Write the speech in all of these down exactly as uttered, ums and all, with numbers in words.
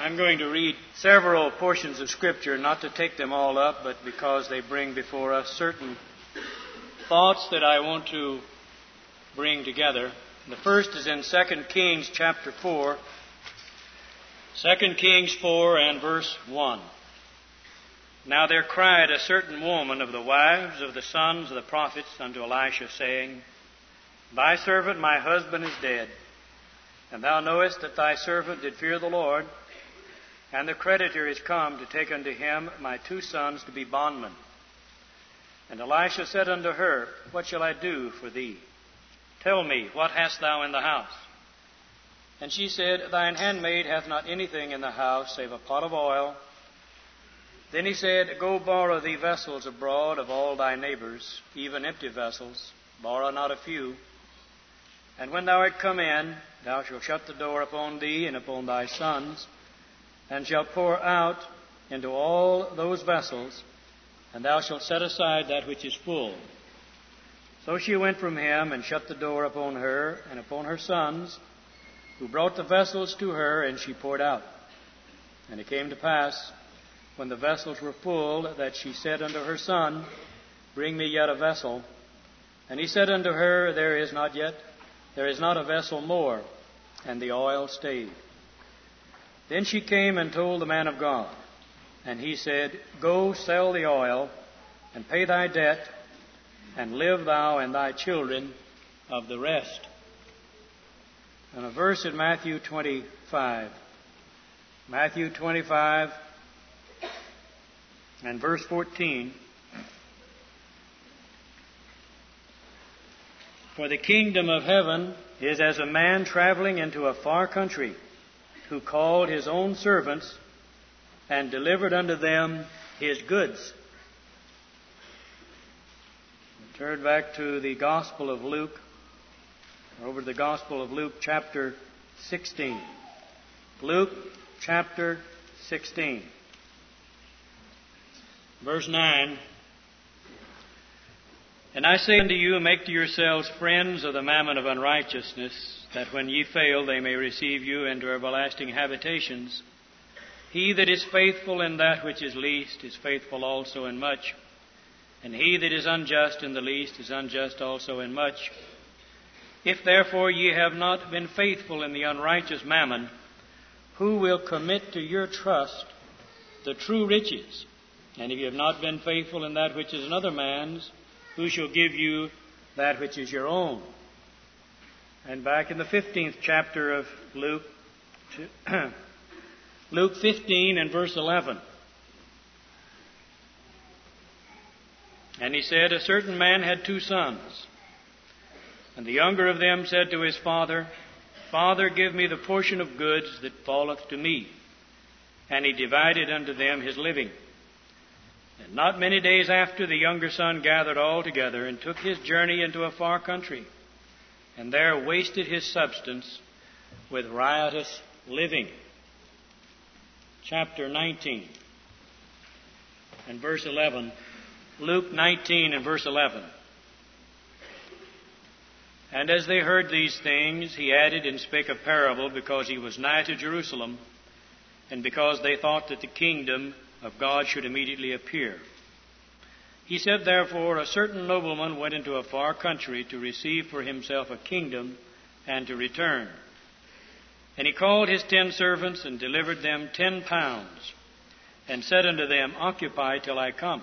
I'm going to read several portions of Scripture, not to take them all up, but because they bring before us certain thoughts that I want to bring together. The first is in Second Kings chapter four. Second Kings four and verse one. Now there cried a certain woman of the wives of the sons of the prophets unto Elisha, saying, Thy servant my husband is dead, and thou knowest that thy servant did fear the Lord, and the creditor is come to take unto him my two sons to be bondmen. And Elisha said unto her, What shall I do for thee? Tell me, what hast thou in the house? And she said, Thine handmaid hath not anything in the house, save a pot of oil. Then he said, Go borrow thee vessels abroad of all thy neighbors, even empty vessels, borrow not a few. And when thou art come in, thou shalt shut the door upon thee and upon thy sons, and shalt pour out into all those vessels, and thou shalt set aside that which is full. So she went from him and shut the door upon her and upon her sons, who brought the vessels to her, and she poured out. And it came to pass, when the vessels were full, that she said unto her son, Bring me yet a vessel. And he said unto her, There is not yet, there is not a vessel more. And the oil stayed. Then she came and told the man of God. And he said, Go sell the oil, and pay thy debt, and live thou and thy children of the rest. And a verse in Matthew twenty-five. Matthew twenty-five and verse fourteen. For the kingdom of heaven is as a man traveling into a far country, who called his own servants and delivered unto them his goods. Turn back to the Gospel of Luke, over to the Gospel of Luke chapter sixteen. Luke chapter sixteen. Verse nine. And I say unto you, make to yourselves friends of the mammon of unrighteousness, that when ye fail they may receive you into everlasting habitations. He that is faithful in that which is least is faithful also in much, and he that is unjust in the least is unjust also in much. If therefore ye have not been faithful in the unrighteous mammon, who will commit to your trust the true riches? And if ye have not been faithful in that which is another man's, who shall give you that which is your own? And back in the fifteenth chapter of Luke, Luke fifteen and verse eleven. And he said, A certain man had two sons. And the younger of them said to his father, Father, give me the portion of goods that falleth to me. And he divided unto them his living. And not many days after, the younger son gathered all together, and took his journey into a far country, and there wasted his substance with riotous living. Chapter nineteen and verse eleven. Luke nineteen and verse eleven. And as they heard these things, he added and spake a parable, because he was nigh to Jerusalem, and because they thought that the kingdom of God should immediately appear. He said, Therefore, a certain nobleman went into a far country to receive for himself a kingdom, and to return. And he called his ten servants, and delivered them ten pounds, and said unto them, Occupy till I come.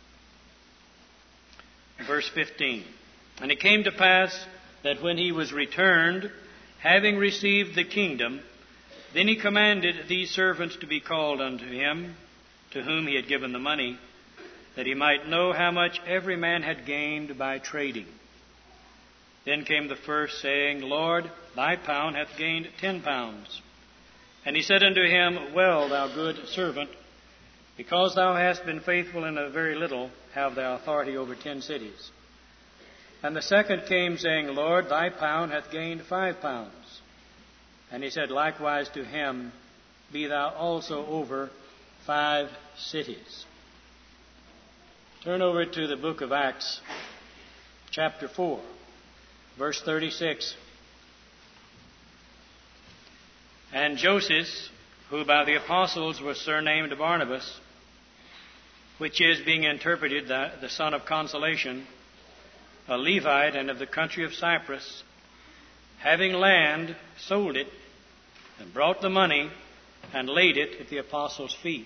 Verse fifteen. And it came to pass that when he was returned, having received the kingdom, then he commanded these servants to be called unto him, to whom he had given the money, that he might know how much every man had gained by trading. Then came the first, saying, Lord, thy pound hath gained ten pounds. And he said unto him, Well, thou good servant, because thou hast been faithful in a very little, have thou authority over ten cities. And the second came, saying, Lord, thy pound hath gained five pounds. And he said likewise to him, Be thou also over five cities. Turn over to the book of Acts, chapter four, verse thirty-six. And Joseph, who by the apostles was surnamed Barnabas, which is, being interpreted, the, the son of consolation, a Levite and of the country of Cyprus, having land, sold it, and brought the money, and laid it at the apostles' feet.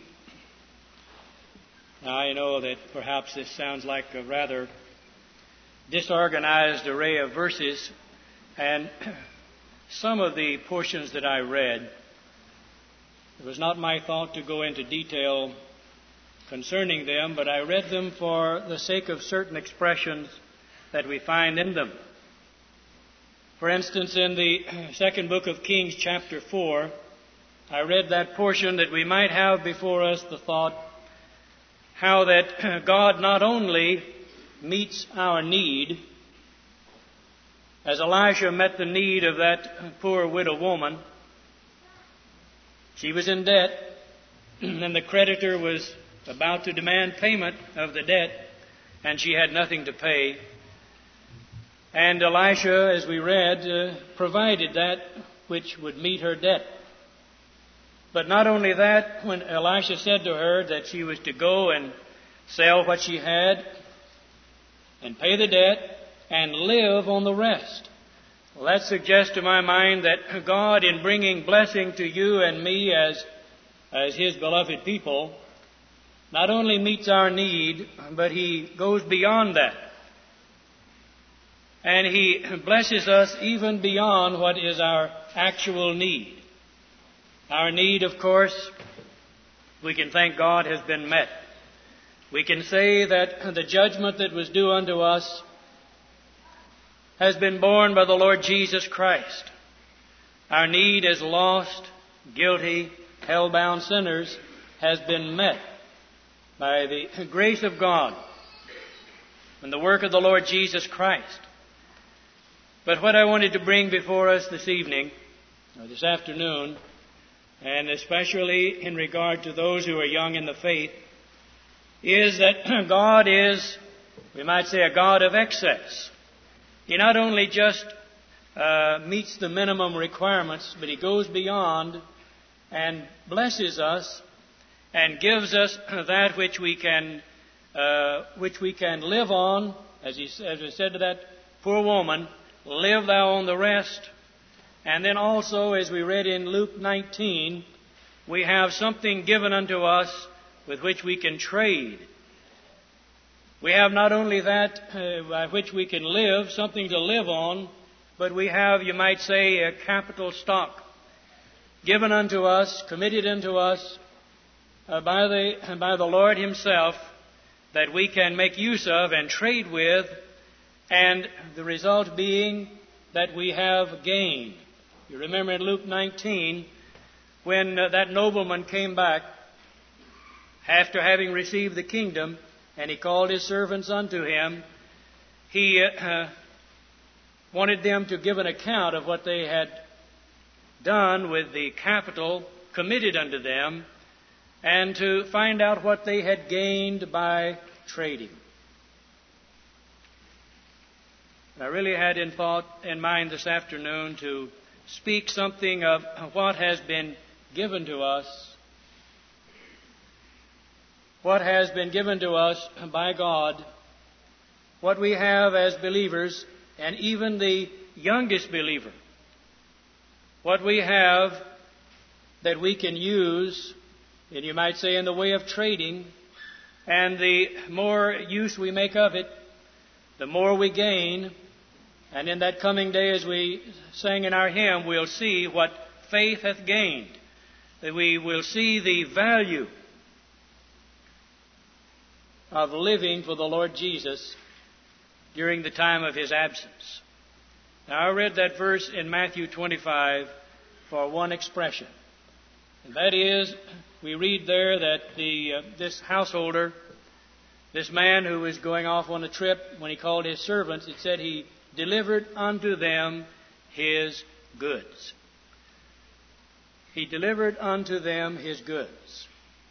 Now, I know that perhaps this sounds like a rather disorganized array of verses, and some of the portions that I read, it was not my thought to go into detail concerning them, but I read them for the sake of certain expressions that we find in them. For instance, in the second book of Kings, chapter four, I read that portion that we might have before us the thought how that God not only meets our need, as Elisha met the need of that poor widow woman. She was in debt, and the creditor was about to demand payment of the debt, and she had nothing to pay. And Elisha, as we read, uh, provided that which would meet her debt. But not only that, when Elisha said to her that she was to go and sell what she had and pay the debt and live on the rest. Well, that suggests to my mind that God, in bringing blessing to you and me as, as His beloved people, not only meets our need, but He goes beyond that. And He blesses us even beyond what is our actual need. Our need, of course, we can thank God, has been met. We can say that the judgment that was due unto us has been borne by the Lord Jesus Christ. Our need as lost, guilty, hell-bound sinners has been met by the grace of God and the work of the Lord Jesus Christ. But what I wanted to bring before us this evening, or this afternoon, and especially in regard to those who are young in the faith, is that God is, we might say, a God of excess. He not only just uh, meets the minimum requirements, but He goes beyond and blesses us and gives us that which we can, uh, which we can live on. As He as I said to that poor woman, live thou on the rest. And then also, as we read in Luke nineteen, we have something given unto us with which we can trade. We have not only that uh, by which we can live, something to live on, but we have, you might say, a capital stock given unto us, committed unto us uh, by the by the Lord Himself, that we can make use of and trade with, and the result being that we have gained. You remember in Luke nineteen, when uh, that nobleman came back after having received the kingdom, and he called his servants unto him, he uh, wanted them to give an account of what they had done with the capital committed unto them, and to find out what they had gained by trading. I really had in thought in mind this afternoon to speak something of what has been given to us, what has been given to us by God, what we have as believers, and even the youngest believer, what we have that we can use, and you might say in the way of trading, and the more use we make of it, the more we gain. And in that coming day, as we sang in our hymn, we'll see what faith hath gained. That we will see the value of living for the Lord Jesus during the time of His absence. Now, I read that verse in Matthew twenty-five for one expression. And that is, we read there that the uh, this householder, this man who was going off on a trip, when he called his servants, it said he delivered unto them his goods. He delivered unto them his goods.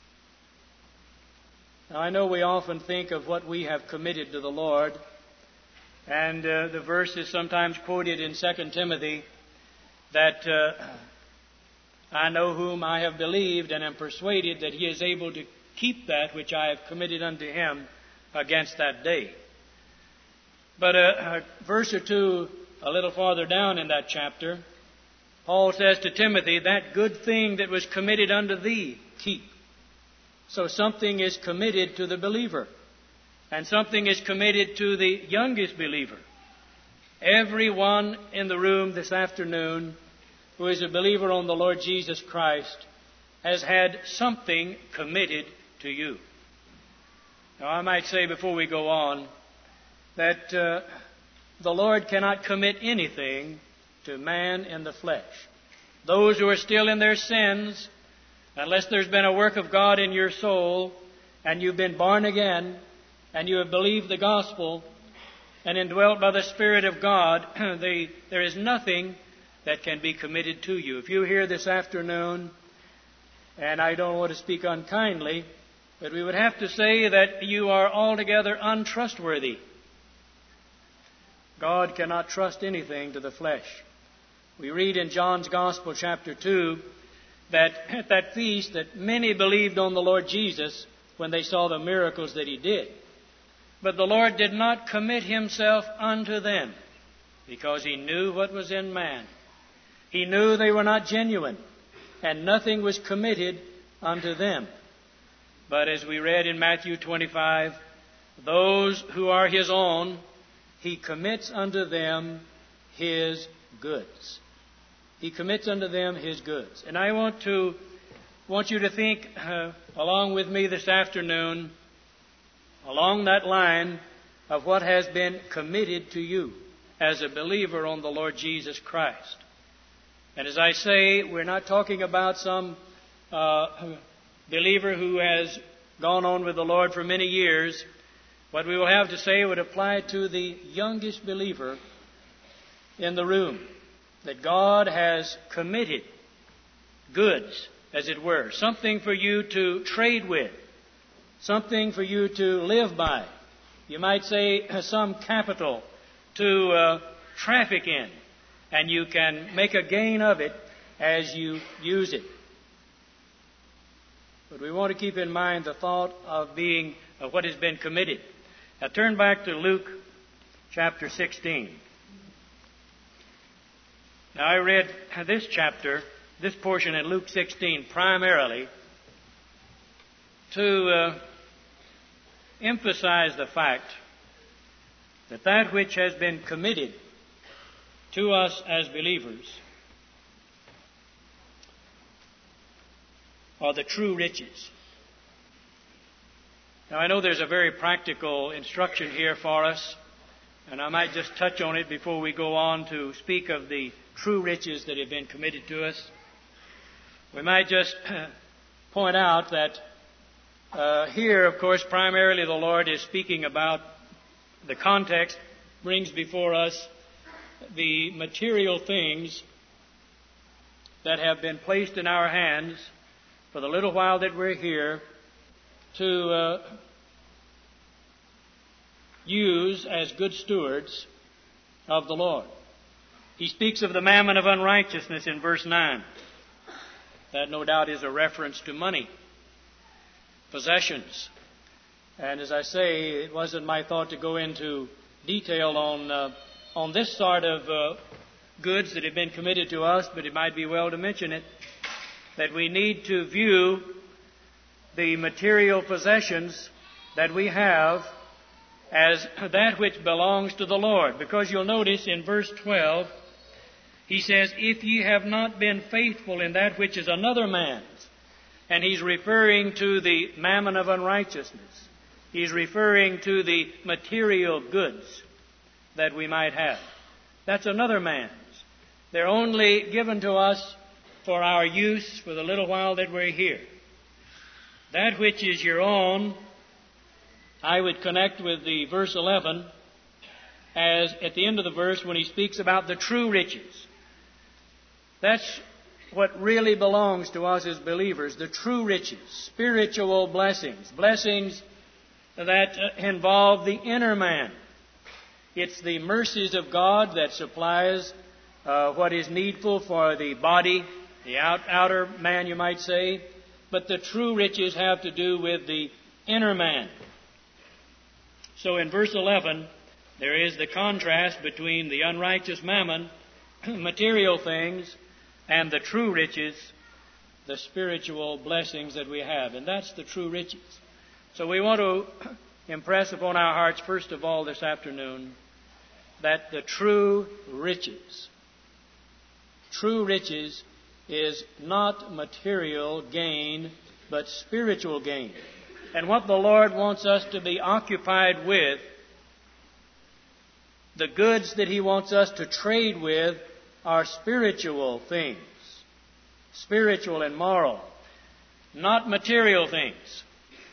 Now, I know we often think of what we have committed to the Lord, and uh, the verse is sometimes quoted in Second Timothy that uh, I know whom I have believed, and am persuaded that he is able to keep that which I have committed unto him against that day. But a, a verse or two a little farther down in that chapter, Paul says to Timothy, that good thing that was committed unto thee, keep. So something is committed to the believer, and something is committed to the youngest believer. Everyone in the room this afternoon who is a believer on the Lord Jesus Christ has had something committed to you. Now, I might say before we go on that uh, the Lord cannot commit anything to man in the flesh. Those who are still in their sins, unless there's been a work of God in your soul, and you've been born again, and you have believed the gospel, and indwelt by the Spirit of God, they, there is nothing that can be committed to you. If you're here this afternoon, and I don't want to speak unkindly, but we would have to say that you are altogether untrustworthy. God cannot trust anything to the flesh. We read in John's Gospel, chapter two, that at that feast that many believed on the Lord Jesus when they saw the miracles that he did. But the Lord did not commit himself unto them, because he knew what was in man. He knew they were not genuine, and nothing was committed unto them. But as we read in Matthew twenty-five, those who are his own, he commits unto them his goods. He commits unto them his goods. And I want to want you to think uh, along with me this afternoon, along that line of what has been committed to you as a believer on the Lord Jesus Christ. And as I say, we're not talking about some uh, believer who has gone on with the Lord for many years. What we will have to say would apply to the youngest believer in the room, that God has committed goods, as it were, something for you to trade with, something for you to live by. You might say some capital to uh, traffic in, and you can make a gain of it as you use it. But we want to keep in mind the thought of being of what has been committed. Now turn back to Luke chapter sixteen. Now I read this chapter, this portion in Luke sixteen, primarily to uh, emphasize the fact that that which has been committed to us as believers are the true riches. Now I know there's a very practical instruction here for us, and I might just touch on it before we go on to speak of the true riches that have been committed to us. We might just point out that uh, here, of course, primarily the Lord is speaking about the context, brings before us the material things that have been placed in our hands for the little while that we're here to uh, use as good stewards of the Lord. He speaks of the mammon of unrighteousness in verse nine. That no doubt is a reference to money, possessions. And as I say, it wasn't my thought to go into detail on uh, on this sort of uh, goods that have been committed to us, but it might be well to mention it, that we need to view the material possessions that we have as that which belongs to the Lord. Because you'll notice in verse twelve, he says, if ye have not been faithful in that which is another man's. And he's referring to the mammon of unrighteousness. He's referring to the material goods that we might have. That's another man's. They're only given to us for our use for the little while that we're here. That which is your own, I would connect with the verse eleven as at the end of the verse when he speaks about the true riches. That's what really belongs to us as believers, the true riches, spiritual blessings, blessings that involve the inner man. It's the mercies of God that supplies uh, what is needful for the body the out, outer man, you might say, but the true riches have to do with the inner man. So in verse eleven, there is the contrast between the unrighteous mammon, material things, and the true riches, the spiritual blessings that we have. And that's the true riches. So we want to impress upon our hearts, first of all, this afternoon, that the true riches, true riches is not material gain, but spiritual gain. And what the Lord wants us to be occupied with, the goods that He wants us to trade with, are spiritual things. Spiritual and moral, not material things.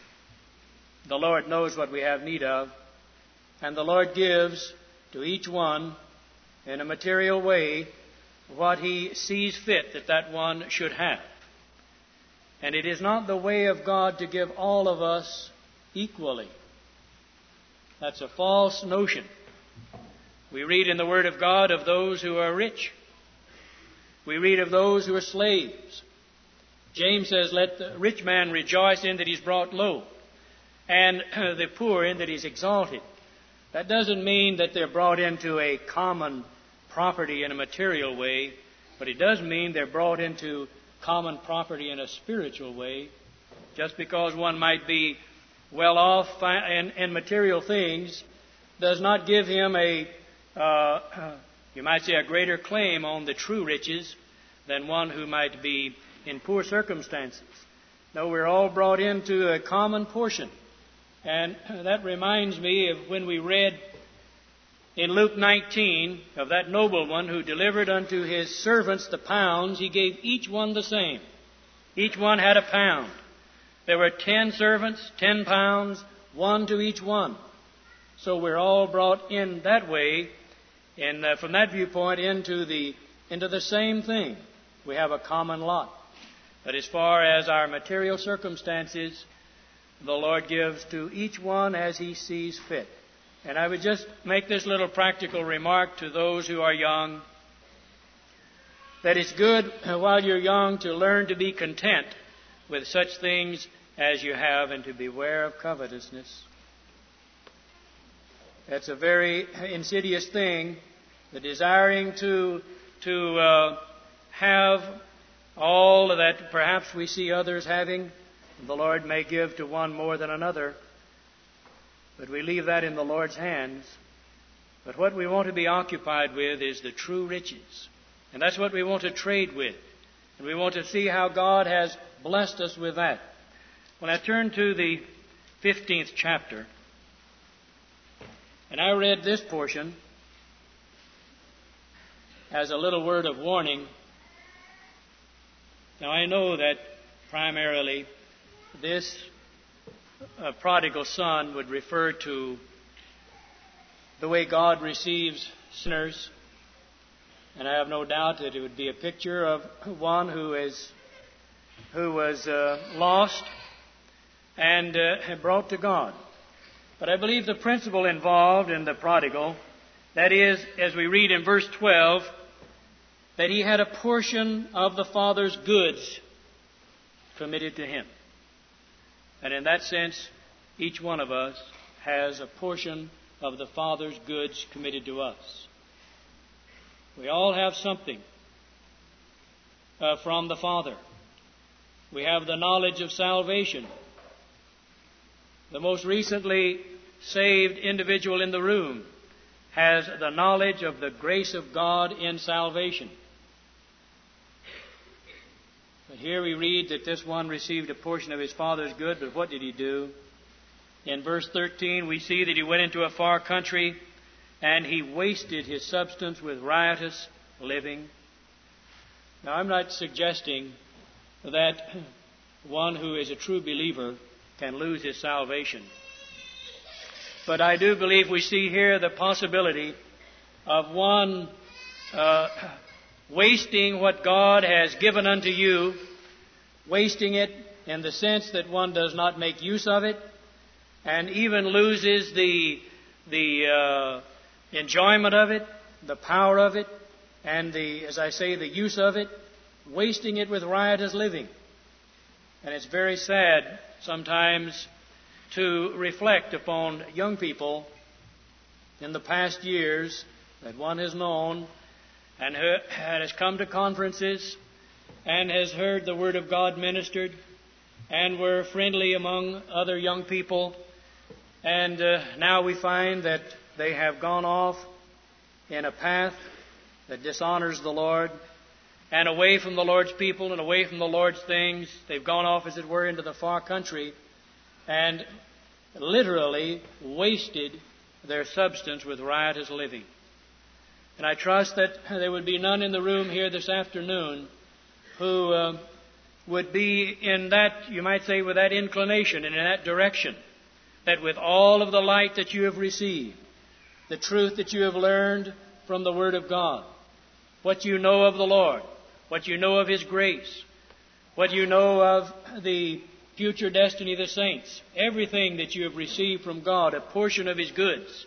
The Lord knows what we have need of, and the Lord gives to each one in a material way what He sees fit that that one should have. And it is not the way of God to give all of us equally. That's a false notion. We read in the Word of God of those who are rich. We read of those who are slaves. James says, let the rich man rejoice in that he's brought low, and the poor in that he's exalted. That doesn't mean that they're brought into a common property in a material way, but it does mean they're brought into common property in a spiritual way. Just because one might be well off in, in material things does not give him a uh, you might say, a greater claim on the true riches than one who might be in poor circumstances. No, we're all brought into a common portion. And that reminds me of when we read in Luke nineteen of that nobleman who delivered unto his servants the pounds. He gave each one the same. Each one had a pound. There were ten servants, ten pounds, one to each one. So we're all brought in that way, and uh, from that viewpoint, into the into the same thing. We have a common lot. But as far as our material circumstances, the Lord gives to each one as He sees fit. And I would just make this little practical remark to those who are young, that it's good while you're young to learn to be content with such things as you have and to beware of covetousness. That's a very insidious thing, the desiring to, to uh, have all that perhaps we see others having. The Lord may give to one more than another, but we leave that in the Lord's hands. But what we want to be occupied with is the true riches. And that's what we want to trade with. And we want to see how God has blessed us with that. When I turn to the fifteenth chapter, and I read this portion as a little word of warning. Now I know that primarily this uh, prodigal son would refer to the way God receives sinners, and I have no doubt that it would be a picture of one who is who was uh, lost and uh, brought to God. But I believe the principle involved in the prodigal, that is, as we read in verse twelve, that he had a portion of the Father's goods committed to him. And in that sense, each one of us has a portion of the Father's goods committed to us. We all have something uh, from the Father. We have the knowledge of salvation. The most recently saved individual in the room has the knowledge of the grace of God in salvation. But here we read that this one received a portion of his father's good, but what did he do? In verse thirteen, we see that he went into a far country and he wasted his substance with riotous living. Now, I'm not suggesting that one who is a true believer can lose his salvation. But I do believe we see here the possibility of one uh, wasting what God has given unto you, wasting it in the sense that one does not make use of it, and even loses the the uh, enjoyment of it, the power of it, and the, as I say, the use of it. wasting it with riotous living. And it's very sad sometimes to reflect upon young people in the past years that one has known and has come to conferences and has heard the Word of God ministered and were friendly among other young people. And uh, now we find that they have gone off in a path that dishonors the Lord and away from the Lord's people and away from the Lord's things. They've gone off, as it were, into the far country and literally wasted their substance with riotous living. And I trust that there would be none in the room here this afternoon who uh, would be in that, you might say, with that inclination and in that direction, that with all of the light that you have received, the truth that you have learned from the Word of God, what you know of the Lord, what you know of His grace, what you know of the future destiny of the saints, everything that you have received from God, a portion of His goods.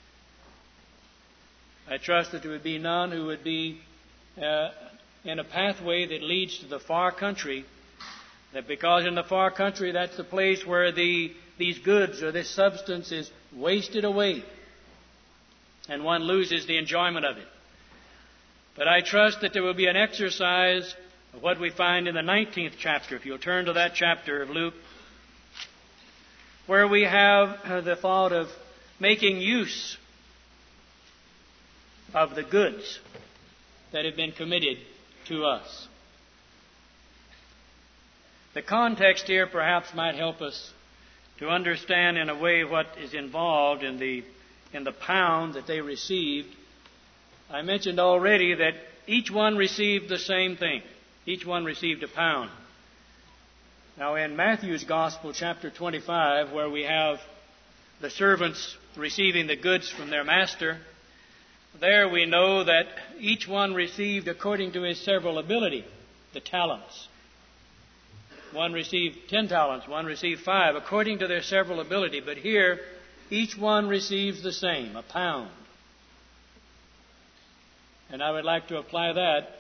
I trust that there would be none who would be uh, in a pathway that leads to the far country, that because in the far country that's the place where the these goods or this substance is wasted away and one loses the enjoyment of it. But I trust that there will be an exercise of what we find in the nineteenth chapter, if you'll turn to that chapter of Luke, where we have the thought of making use of the goods that have been committed to us. The context here perhaps might help us to understand in a way what is involved in the in the pound that they received. I mentioned already that each one received the same thing. Each one received a pound. Now in Matthew's Gospel, chapter twenty-five, where we have the servants receiving the goods from their master, there we know that each one received according to his several ability, the talents. One received ten talents, one received five, according to their several ability. But here, each one receives the same, a pound. And I would like to apply that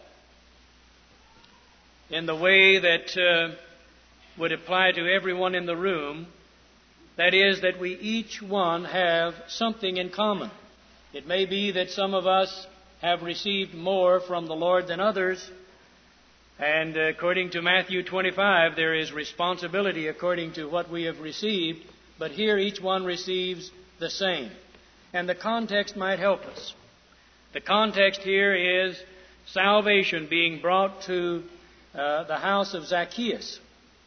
in the way that uh, would apply to everyone in the room. That is, that we each one have something in common. It may be that some of us have received more from the Lord than others. And according to Matthew twenty-five, there is responsibility according to what we have received. But here each one receives the same. And the context might help us. The context here is salvation being brought to uh, the house of Zacchaeus.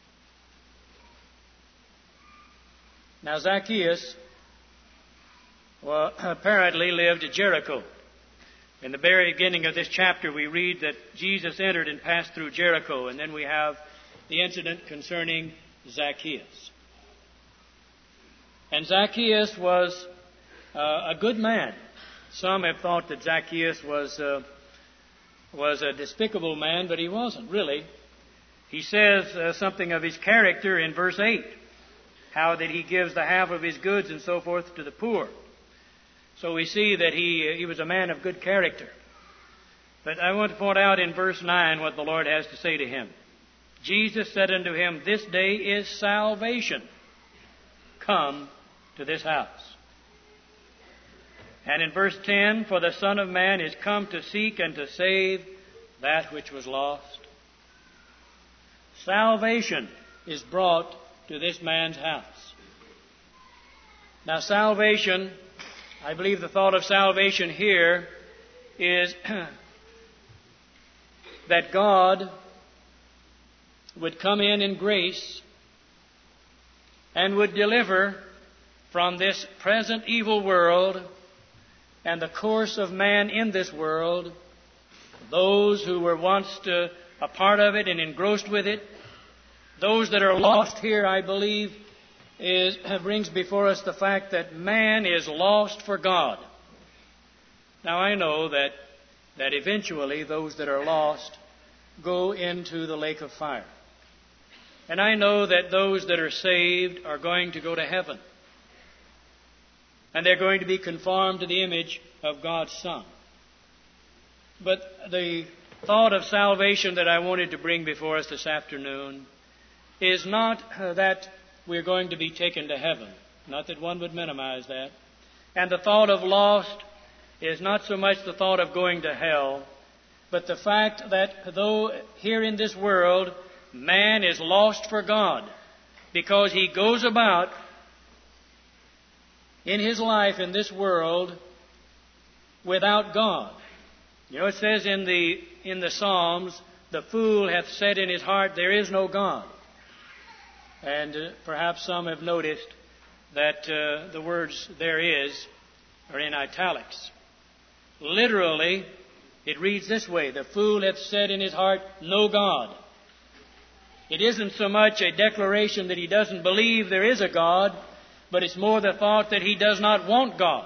Now Zacchaeus well, apparently lived at Jericho. In the very beginning of this chapter, we read that Jesus entered and passed through Jericho, and then we have the incident concerning Zacchaeus. And Zacchaeus was uh, a good man. Some have thought that Zacchaeus was uh, was a despicable man, but he wasn't really. He says uh, something of his character in verse eight, how that he gives the half of his goods and so forth to the poor. So we see that he he was a man of good character. But I want to point out in verse nine what the Lord has to say to him. Jesus said unto him, "This day is salvation come to this house." And in verse ten, "For the Son of Man is come to seek and to save that which was lost." Salvation is brought to this man's house. Now salvation, I believe the thought of salvation here is that God would come in in grace and would deliver from this present evil world and the course of man in this world those who were once to, a part of it and engrossed with it. Those that are lost here, I believe, is brings before us the fact that man is lost for God. Now I know that that eventually those that are lost go into the lake of fire. And I know that those that are saved are going to go to heaven. And they're going to be conformed to the image of God's Son. But the thought of salvation that I wanted to bring before us this afternoon is not uh, that we're going to be taken to heaven. Not that one would minimize that. And the thought of lost is not so much the thought of going to hell, but the fact that though here in this world man is lost for God, because he goes about in his life in this world without God. You know, it says in the in the Psalms, the fool hath said in his heart, there is no God. And uh, perhaps some have noticed that uh, the words there is are in italics. Literally, it reads this way: the fool hath said in his heart, no God. It isn't so much a declaration that he doesn't believe there is a God, but it's more the thought that he does not want God.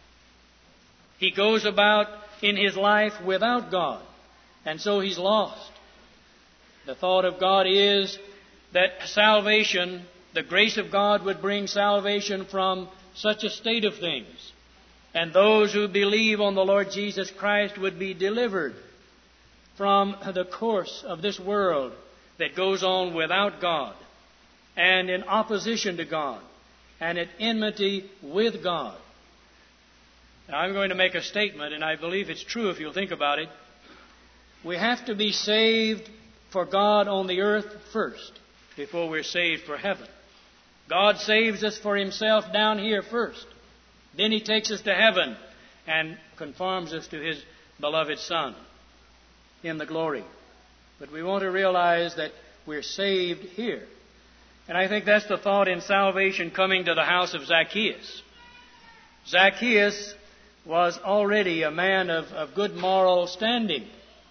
He goes about in his life without God, and so he's lost. The thought of God is that salvation, the grace of God would bring salvation from such a state of things. And those who believe on the Lord Jesus Christ would be delivered from the course of this world that goes on without God and in opposition to God and at enmity with God. Now, I'm going to make a statement, and I believe it's true if you'll think about it. We have to be saved for God on the earth first before we're saved for heaven. God saves us for Himself down here first. Then He takes us to heaven and conforms us to His beloved Son in the glory. But we want to realize that we're saved here. And I think that's the thought in salvation coming to the house of Zacchaeus. Zacchaeus was already a man of, of good moral standing.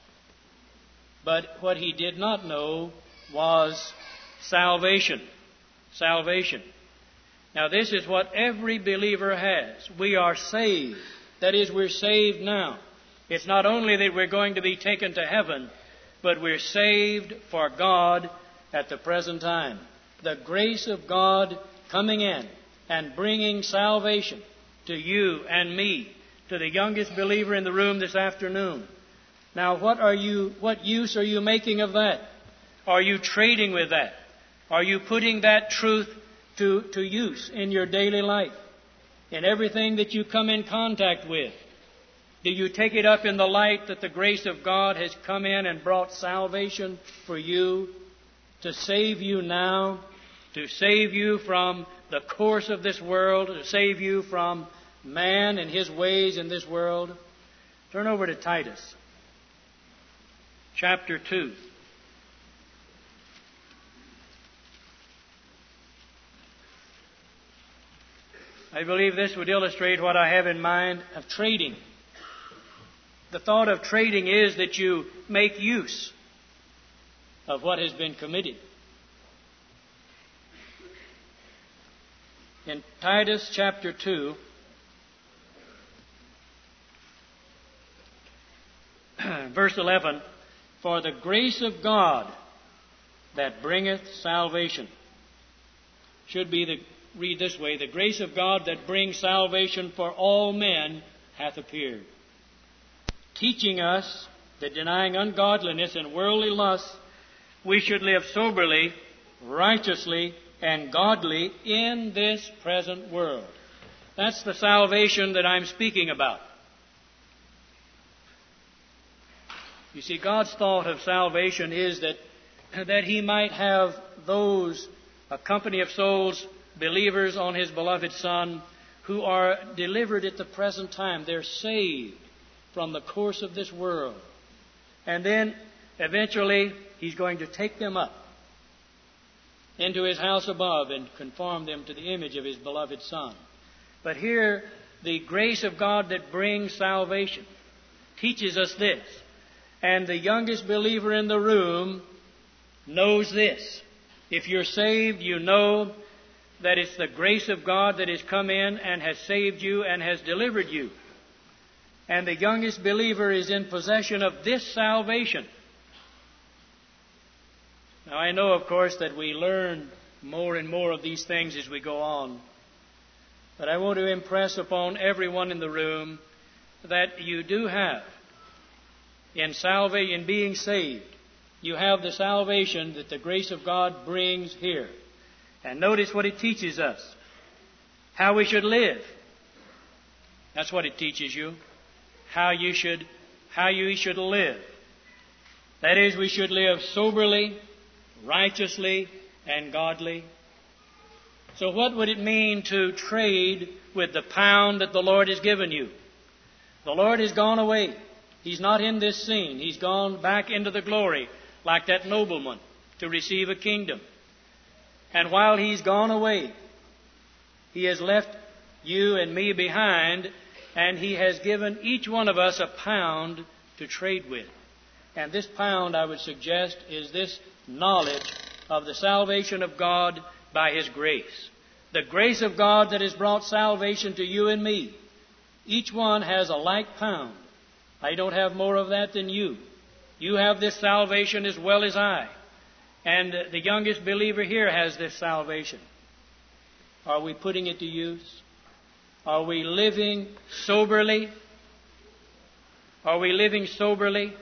But what he did not know was salvation. Salvation. Now, this is what every believer has. We are saved. That is, we're saved now. It's not only that we're going to be taken to heaven, but we're saved for God at the present time. The grace of God coming in and bringing salvation to you and me, to the youngest believer in the room this afternoon. Now, what are you, what use are you making of that? Are you trading with that? Are you putting that truth to, to use in your daily life? In everything that you come in contact with? Do you take it up in the light that the grace of God has come in and brought salvation for you, to save you now, to save you from the course of this world, to save you from man and his ways in this world? Turn over to Titus, chapter two. I believe this would illustrate what I have in mind of trading. The thought of trading is that you make use of what has been committed. In Titus chapter two, verse eleven, for the grace of God that bringeth salvation. Should be the read this way: the grace of God that brings salvation for all men hath appeared, teaching us that denying ungodliness and worldly lusts, we should live soberly, righteously, and godly in this present world. That's the salvation that I'm speaking about. You see, God's thought of salvation is that, that He might have those, a company of souls, believers on His beloved Son, who are delivered at the present time. They're saved from the course of this world. And then, eventually, He's going to take them up into His house above and conform them to the image of His beloved Son. But here, the grace of God that brings salvation teaches us this. And the youngest believer in the room knows this. If you're saved, you know that it's the grace of God that has come in and has saved you and has delivered you. And the youngest believer is in possession of this salvation. Now, I know, of course, that we learn more and more of these things as we go on. But I want to impress upon everyone in the room that you do have in salvation, in being saved. You have the salvation that the grace of God brings here. And notice what it teaches us. How we should live. That's what it teaches you. How you should, how you should live. That is, we should live soberly, righteously, and godly. So what would it mean to trade with the pound that the Lord has given you? The Lord has gone away. He's not in this scene. He's gone back into the glory, like that nobleman, to receive a kingdom. And while He's gone away, He has left you and me behind, and He has given each one of us a pound to trade with. And this pound, I would suggest, is this knowledge of the salvation of God by His grace. The grace of God that has brought salvation to you and me. Each one has a like pound. I don't have more of that than you. You have this salvation as well as I. And the youngest believer here has this salvation. Are we putting it to use? Are we living soberly? Are we living soberly?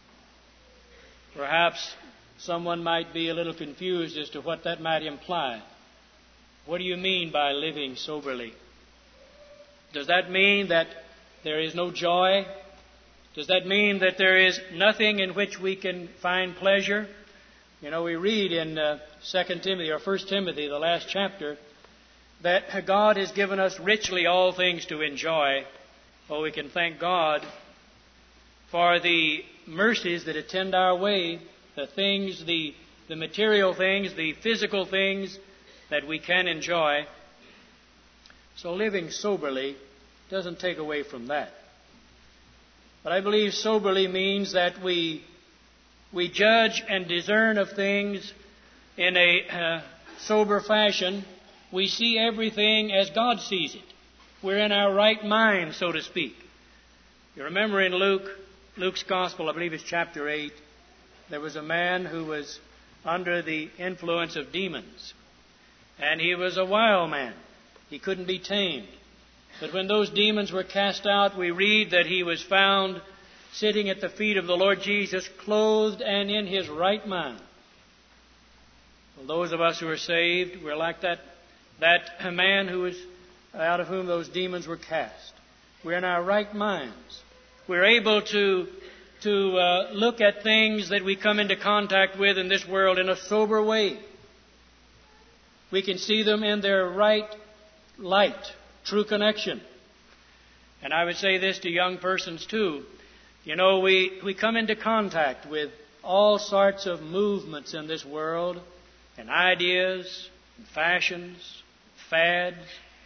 Perhaps someone might be a little confused as to what that might imply. What do you mean by living soberly? Does that mean that there is no joy? Does that mean that there is nothing in which we can find pleasure? You know, we read in uh, Second Timothy or First Timothy, the last chapter, that God has given us richly all things to enjoy. Oh, we can thank God for the mercies that attend our way, the things, the, the material things, the physical things that we can enjoy. So living soberly doesn't take away from that. But I believe soberly means that we we judge and discern of things in a uh, sober fashion. We see everything as God sees it. We're in our right mind, so to speak. You remember in Luke, Luke's Gospel, I believe it's chapter eight, there was a man who was under the influence of demons. And he was a wild man. He couldn't be tamed. But when those demons were cast out, we read that he was found sitting at the feet of the Lord Jesus, clothed and in his right mind. Well, those of us who are saved, we're like that, that man who was out of whom those demons were cast. We're in our right minds. We're able to, to uh, look at things that we come into contact with in this world in a sober way. We can see them in their right light, true connection. And I would say this to young persons too. You know, we, we come into contact with all sorts of movements in this world, and ideas, and fashions, fads.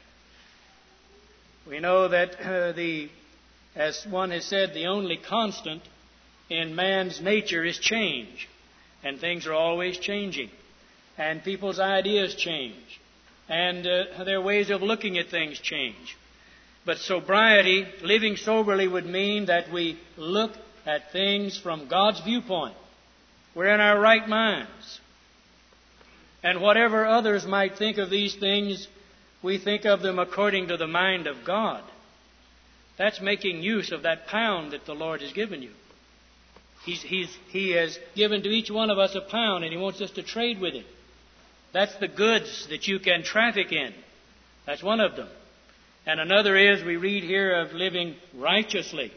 We know that uh, the, as one has said, the only constant in man's nature is change. And things are always changing. And people's ideas change. And uh, their ways of looking at things change. But sobriety, living soberly, would mean that we look at things from God's viewpoint. We're in our right minds. And whatever others might think of these things, we think of them according to the mind of God. That's making use of that pound that the Lord has given you. He's, he's, he has given to each one of us a pound, and He wants us to trade with it. That's the goods that you can traffic in. That's one of them. And another is, we read here of living righteously.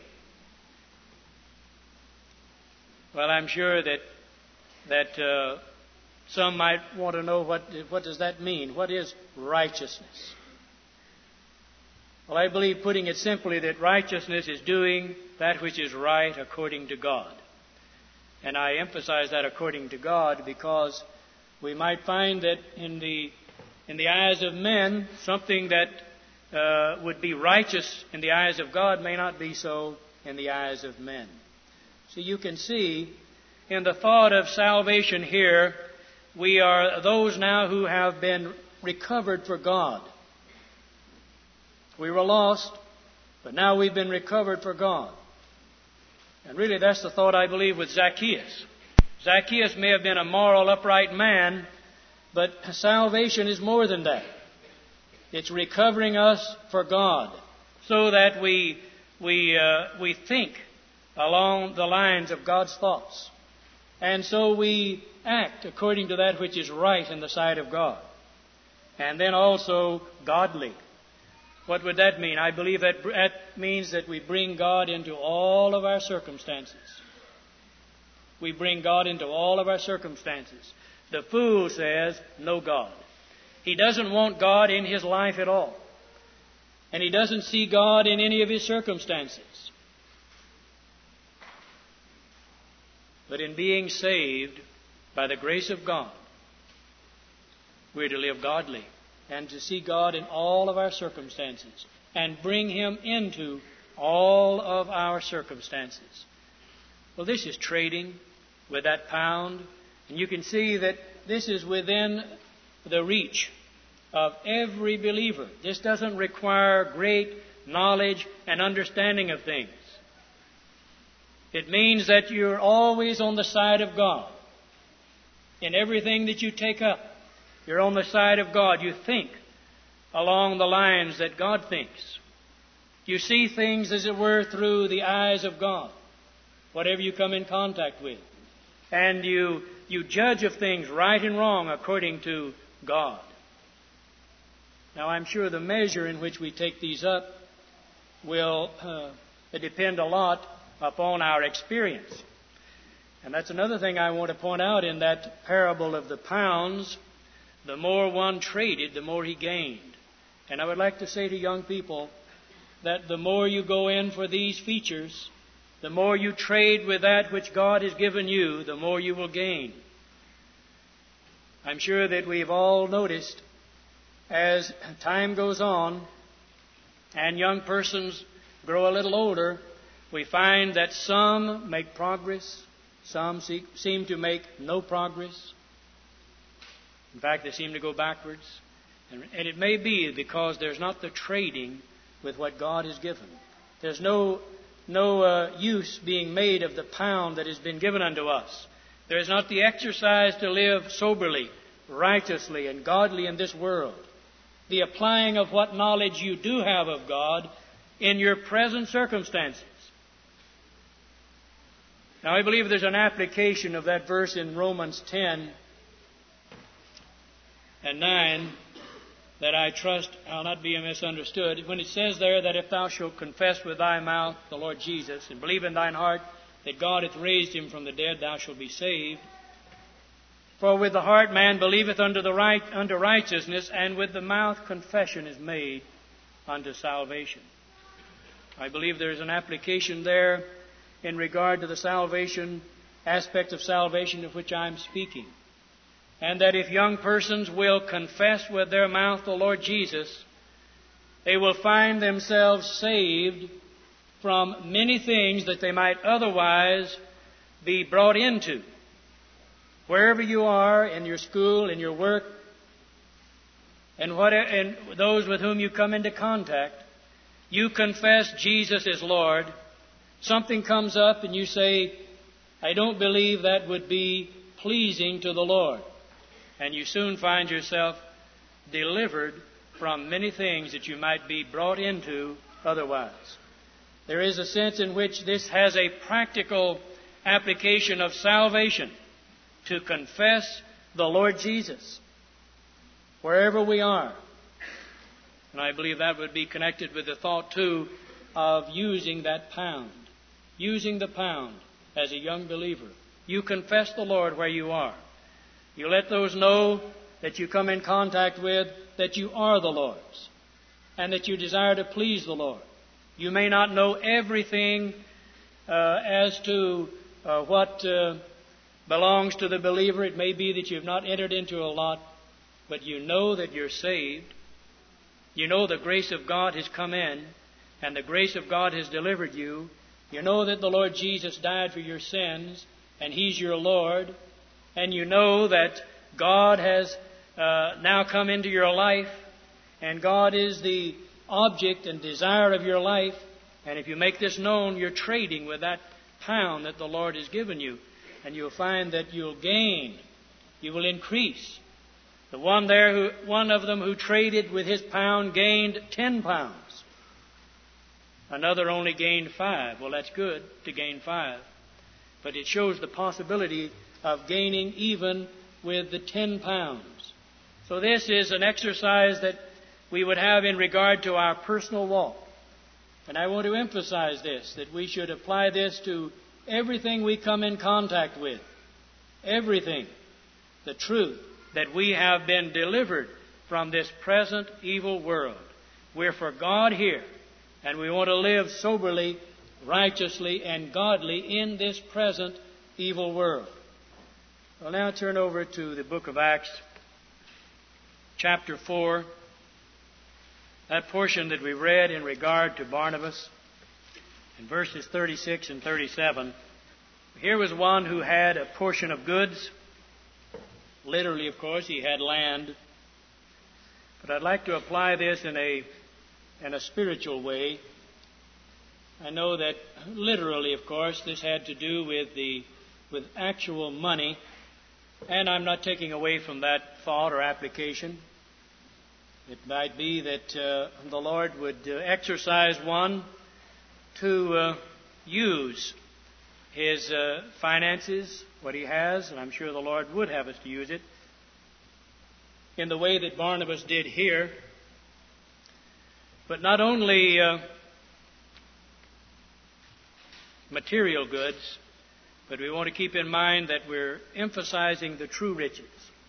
Well, I'm sure that that uh, some might want to know what what does that mean? What is righteousness? Well, I believe, putting it simply, that righteousness is doing that which is right according to God. And I emphasize that according to God because we might find that in the in the eyes of men, something that uh, would be righteous in the eyes of God may not be so in the eyes of men. So you can see in the thought of salvation here, we are those now who have been recovered for God. We were lost, but now we've been recovered for God. And really that's the thought, I believe, with Zacchaeus. Zacchaeus may have been a moral, upright man, but salvation is more than that. It's recovering us for God, so that we we uh, we think along the lines of God's thoughts. And so we act according to that which is right in the sight of God. And then also godly. What would that mean? I believe that that means that we bring God into all of our circumstances. We bring God into all of our circumstances. The fool says, no God. He doesn't want God in his life at all. And he doesn't see God in any of his circumstances. But in being saved by the grace of God, we're to live godly and to see God in all of our circumstances and bring Him into all of our circumstances. Well, this is trading with that pound. And you can see that this is within the reach of every believer. This doesn't require great knowledge and understanding of things. It means that you're always on the side of God. In everything that you take up, you're on the side of God. You think along the lines that God thinks. You see things, as it were, through the eyes of God, whatever you come in contact with. And you, you judge of things right and wrong according to God. Now, I'm sure the measure in which we take these up will uh, depend a lot upon our experience. And that's another thing I want to point out in that parable of the pounds. The more one traded, the more he gained. And I would like to say to young people that the more you go in for these features, the more you trade with that which God has given you, the more you will gain. I'm sure that we've all noticed as time goes on and young persons grow a little older, we find that some make progress, some seem to make no progress. In fact, they seem to go backwards. And it may be because there's not the trading with what God has given. There's no, no uh, use being made of the pound that has been given unto us. There is not the exercise to live soberly, righteously, and godly in this world. The applying of what knowledge you do have of God in your present circumstances. Now, I believe there's an application of that verse in Romans ten and nine that I trust I'll not be misunderstood. When it says there that if thou shalt confess with thy mouth the Lord Jesus and believe in thine heart that God hath raised him from the dead, thou shalt be saved. For with the heart man believeth unto the right unto righteousness, and with the mouth confession is made unto salvation. I believe there is an application there in regard to the salvation aspect of salvation of which I'm speaking. And that if young persons will confess with their mouth the Lord Jesus, they will find themselves saved from many things that they might otherwise be brought into. Wherever you are, in your school, in your work, and, what, and those with whom you come into contact, you confess Jesus is Lord. Something comes up and you say, I don't believe that would be pleasing to the Lord. And you soon find yourself delivered from many things that you might be brought into otherwise. There is a sense in which this has a practical application of salvation, to confess the Lord Jesus wherever we are. And I believe that would be connected with the thought, too, of using that pound. Using the pound as a young believer. You confess the Lord where you are. You let those know that you come in contact with that you are the Lord's and that you desire to please the Lord. You may not know everything uh, as to uh, what uh, belongs to the believer. It may be that you've not entered into a lot, but you know that you're saved. You know the grace of God has come in and the grace of God has delivered you. You know that the Lord Jesus died for your sins and He's your Lord. And you know that God has uh, now come into your life, and God is the object and desire of your life. And if you make this known, you're trading with that pound that the Lord has given you. And you'll find that you'll gain. You will increase. The one there, who, one of them who traded with his pound gained ten pounds. Another only gained five. Well, that's good to gain five. But it shows the possibility of gaining even with the ten pounds. So this is an exercise that we would have in regard to our personal walk. And I want to emphasize this, that we should apply this to everything we come in contact with. Everything. The truth that we have been delivered from this present evil world. We're for God here, and we want to live soberly, righteously, and godly in this present evil world. I'll now turn over to the book of Acts, chapter four. That portion that we read in regard to Barnabas, in verses thirty-six and thirty-seven. Here was one who had a portion of goods. Literally, of course, he had land. But I'd like to apply this in a in a spiritual way. I know that literally, of course, this had to do with the with actual money, and I'm not taking away from that thought or application. It might be that uh, the Lord would uh, exercise one to uh, use his uh, finances, what he has, and I'm sure the Lord would have us to use it, in the way that Barnabas did here. But not only uh, material goods, but we want to keep in mind that we're emphasizing the true riches.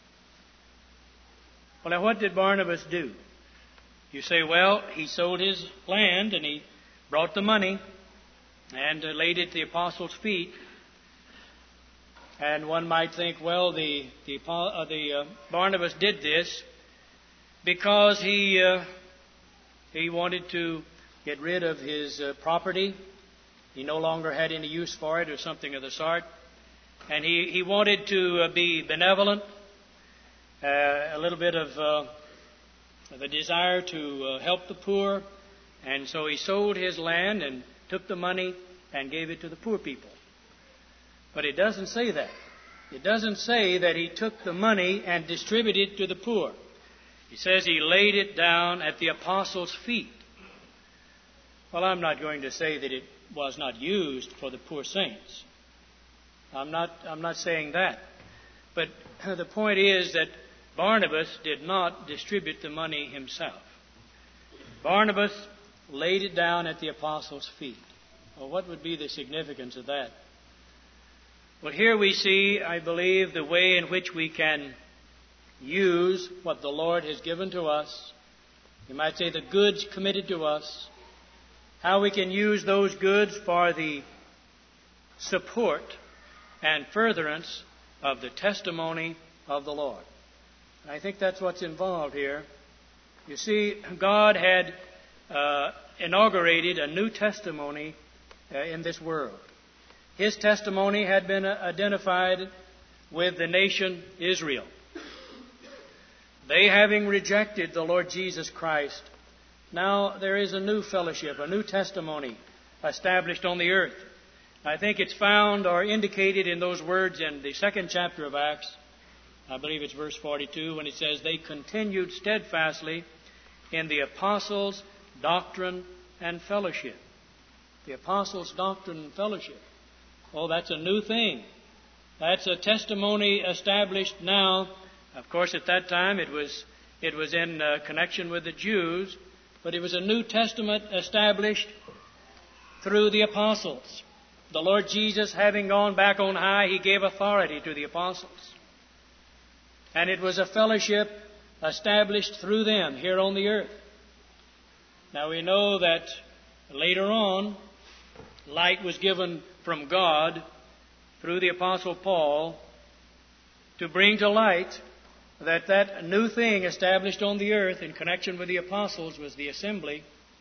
Well, now what did Barnabas do? You say, well, he sold his land and he brought the money and uh, laid it at the apostles' feet. And one might think, well, the the, uh, the uh, Barnabas did this because he uh, he wanted to get rid of his uh, property. He no longer had any use for it or something of the sort. And he, he wanted to uh, be benevolent, uh, a little bit of, uh, of a desire to uh, help the poor. And so he sold his land and took the money and gave it to the poor people. But it doesn't say that. It doesn't say that he took the money and distributed it to the poor. He says he laid it down at the apostles' feet. Well, I'm not going to say that it was not used for the poor saints. I'm not, I'm not saying that. But the point is that Barnabas did not distribute the money himself. Barnabas laid it down at the apostles' feet. Well, what would be the significance of that? Well, here we see, I believe, the way in which we can use what the Lord has given to us. You might say the goods committed to us. How we can use those goods for the support and furtherance of the testimony of the Lord. And I think that's what's involved here. You see, God had uh, inaugurated a new testimony uh, in this world. His testimony had been uh, identified with the nation Israel. They, having rejected the Lord Jesus Christ, now there is a new fellowship, a new testimony established on the earth. I think it's found or indicated in those words in the second chapter of Acts. I believe it's verse forty-two, when it says, they continued steadfastly in the apostles' doctrine and fellowship. The apostles' doctrine and fellowship. Oh, that's a new thing. That's a testimony established now. Of course, at that time it was it was in uh, connection with the Jews, but it was a New Testament established through the apostles. The Lord Jesus, having gone back on high, He gave authority to the apostles. And it was a fellowship established through them here on the earth. Now we know that later on, light was given from God through the Apostle Paul to bring to light that that new thing established on the earth in connection with the apostles was the assembly.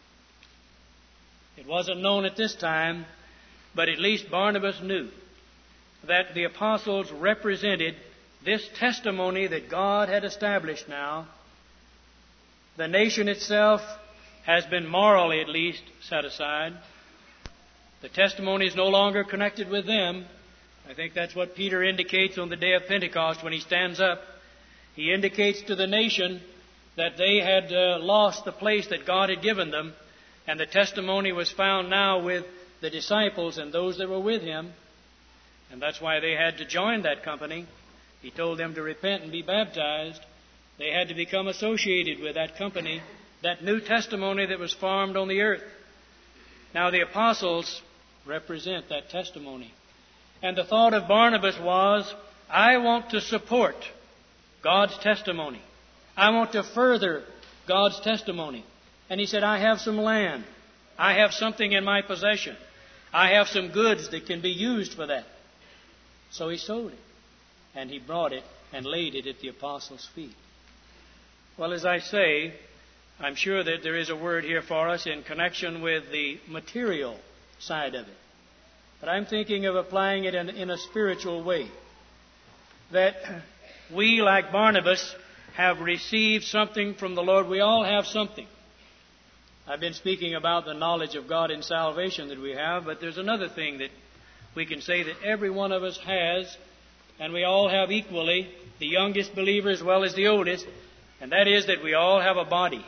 It wasn't known at this time, but at least Barnabas knew that the apostles represented this testimony that God had established now. The nation itself has been morally at least set aside. The testimony is no longer connected with them. I think that's what Peter indicates on the day of Pentecost when he stands up. He indicates to the nation that they had uh, lost the place that God had given them, And the testimony was found now with the disciples and those that were with him. And that's why they had to join that company. He told them to repent and be baptized. They had to become associated with that company, that new testimony that was formed on the earth. Now the apostles represent that testimony. And the thought of Barnabas was, I want to support God's testimony. I want to further God's testimony. And he said, I have some land. I have something in my possession. I have some goods that can be used for that. So he sold it. And he brought it and laid it at the apostles' feet. Well, as I say, I'm sure that there is a word here for us in connection with the material side of it. But I'm thinking of applying it in, in a spiritual way. That we, like Barnabas, have received something from the Lord. We all have something. I've been speaking about the knowledge of God in salvation that we have, but there's another thing that we can say that every one of us has, and we all have equally, the youngest believer as well as the oldest, and that is that we all have a body.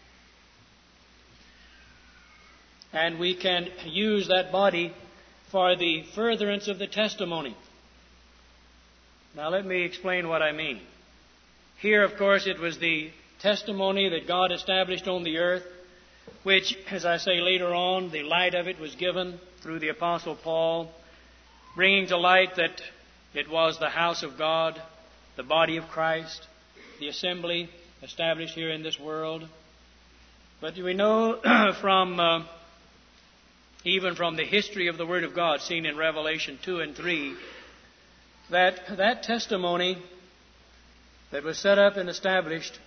And we can use that body for the furtherance of the testimony. Now let me explain what I mean. Here, of course, it was the testimony that God established on the earth, which, as I say later on, the light of it was given through the Apostle Paul, bringing to light that it was the house of God, the body of Christ, the assembly established here in this world. But we know from, uh, even from the history of the Word of God seen in Revelation two and three, that that testimony that was set up and established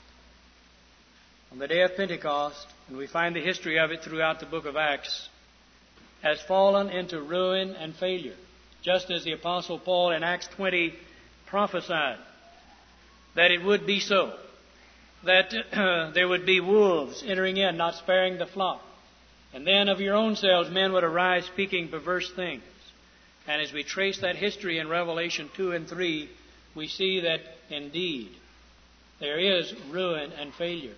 on the day of Pentecost, and we find the history of it throughout the book of Acts, has fallen into ruin and failure, just as the Apostle Paul in Acts twenty prophesied that it would be so, that uh, there would be wolves entering in, not sparing the flock. And then of your own selves men would arise speaking perverse things. And as we trace that history in Revelation two and three, we see that indeed there is ruin and failure.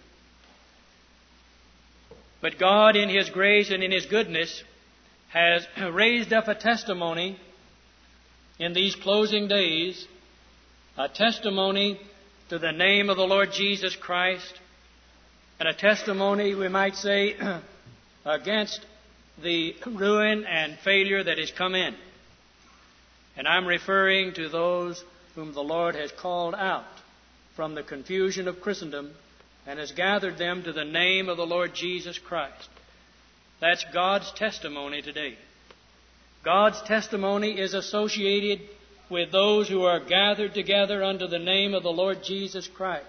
But God, in His grace and in His goodness, has raised up a testimony in these closing days, a testimony to the name of the Lord Jesus Christ, and a testimony, we might say, against the ruin and failure that has come in. And I'm referring to those whom the Lord has called out from the confusion of Christendom and has gathered them to the name of the Lord Jesus Christ. That's God's testimony today. God's testimony is associated with those who are gathered together under the name of the Lord Jesus Christ.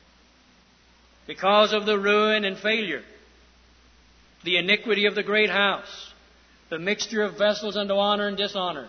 Because of the ruin and failure, the iniquity of the great house, the mixture of vessels unto honor and dishonor,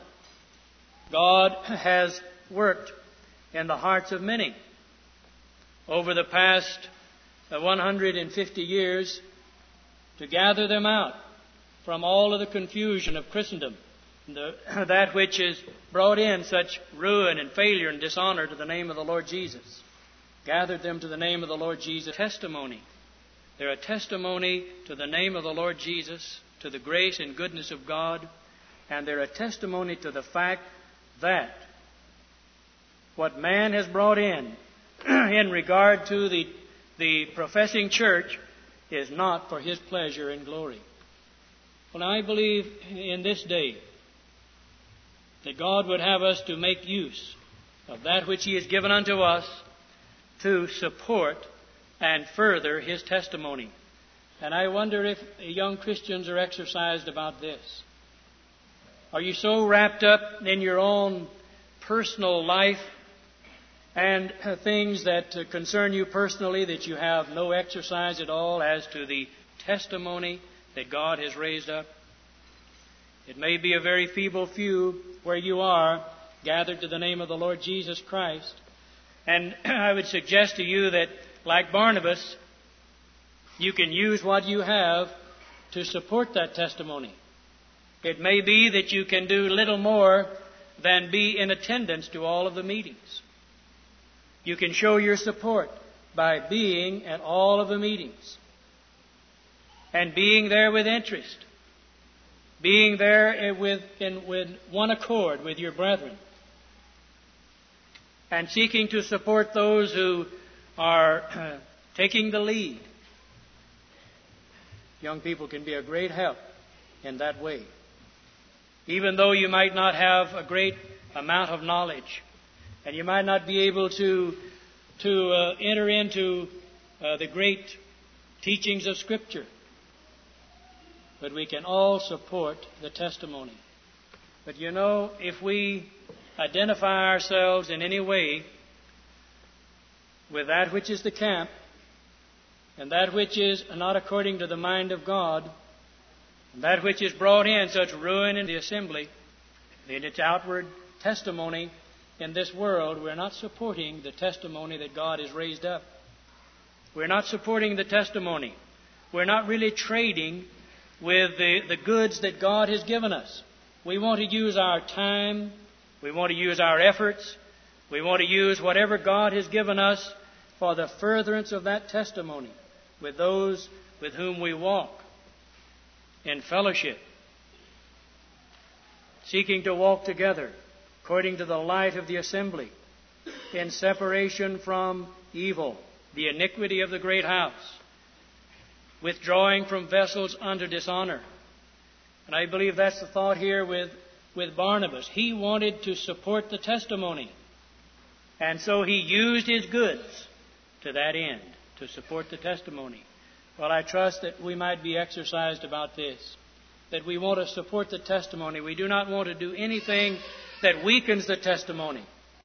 God has worked in the hearts of many over the past one hundred fifty years to gather them out from all of the confusion of Christendom, the, that which has brought in such ruin and failure and dishonor to the name of the Lord Jesus. Gathered them to the name of the Lord Jesus. Testimony. They're a testimony to the name of the Lord Jesus, to the grace and goodness of God, and they're a testimony to the fact that what man has brought in in regard to the, the professing church is not for his pleasure and glory. Well, I believe in this day that God would have us to make use of that which He has given unto us to support and further His testimony. And I wonder if young Christians are exercised about this. Are you so wrapped up in your own personal life and things that concern you personally that you have no exercise at all as to the testimony that God has raised up? It may be a very feeble few where you are, gathered to the name of the Lord Jesus Christ. And I would suggest to you that, like Barnabas, you can use what you have to support that testimony. It may be that you can do little more than be in attendance to all of the meetings. You can show your support by being at all of the meetings. and being there with interest, being there with, in, with one accord with your brethren, and seeking to support those who are uh, taking the lead. Young people can be a great help in that way. Even though you might not have a great amount of knowledge, and you might not be able to, to uh, enter into uh, the great teachings of Scripture, but we can all support the testimony. But you know, if we identify ourselves in any way with that which is the camp, and that which is not according to the mind of God, and that which is brought in such ruin in the assembly, in its outward testimony in this world, we're not supporting the testimony that God has raised up. We're not supporting the testimony. We're not really trading with the, the goods that God has given us. We want to use our time. We want to use our efforts. We want to use whatever God has given us for the furtherance of that testimony with those with whom we walk in fellowship, seeking to walk together according to the light of the assembly, in separation from evil, the iniquity of the great house, withdrawing from vessels unto dishonor. And I believe that's the thought here with, with Barnabas. He wanted to support the testimony, and so he used his goods to that end, to support the testimony. Well, I trust that we might be exercised about this, that we want to support the testimony. We do not want to do anything that weakens the testimony.